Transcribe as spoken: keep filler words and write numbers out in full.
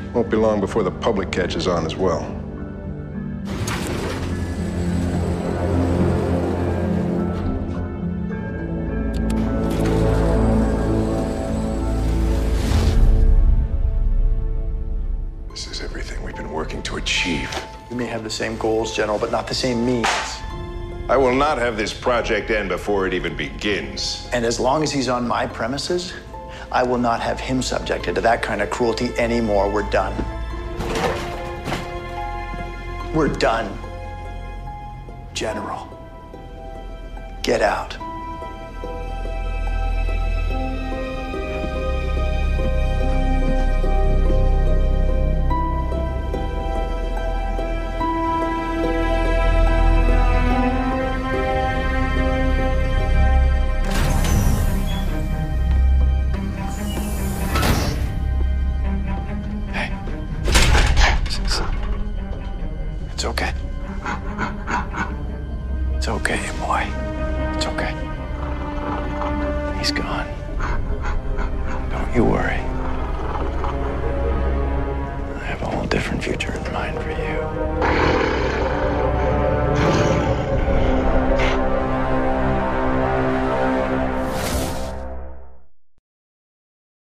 Won't be long before the public catches on as well. This is everything we've been working to achieve. We may have the same goals, General, but not the same means. I will not have this project end before it even begins. And as long as he's on my premises, I will not have him subjected to that kind of cruelty anymore. We're done. We're done. General, get out. It's okay. It's okay, boy. It's okay. He's gone. Don't you worry.